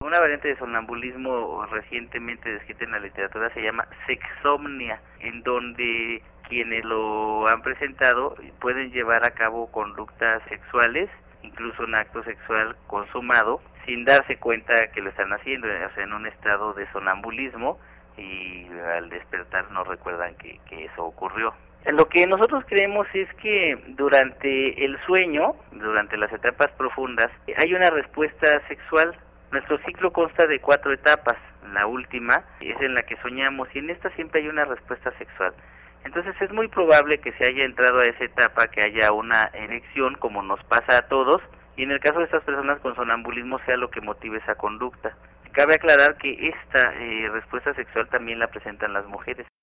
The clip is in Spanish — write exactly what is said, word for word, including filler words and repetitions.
Una variante de sonambulismo recientemente descrita en la literatura se llama sexomnia, en donde quienes lo han presentado pueden llevar a cabo conductas sexuales, incluso un acto sexual consumado, sin darse cuenta que lo están haciendo, o sea, en un estado de sonambulismo, y al despertar no recuerdan que, que eso ocurrió. Lo que nosotros creemos es que durante el sueño, durante las etapas profundas, hay una respuesta sexual. Nuestro ciclo consta de cuatro etapas. La última es en la que soñamos y en esta siempre hay una respuesta sexual. Entonces es muy probable que se haya entrado a esa etapa, que haya una erección, como nos pasa a todos, y en el caso de estas personas con sonambulismo sea lo que motive esa conducta. Cabe aclarar que esta eh, respuesta sexual también la presentan las mujeres.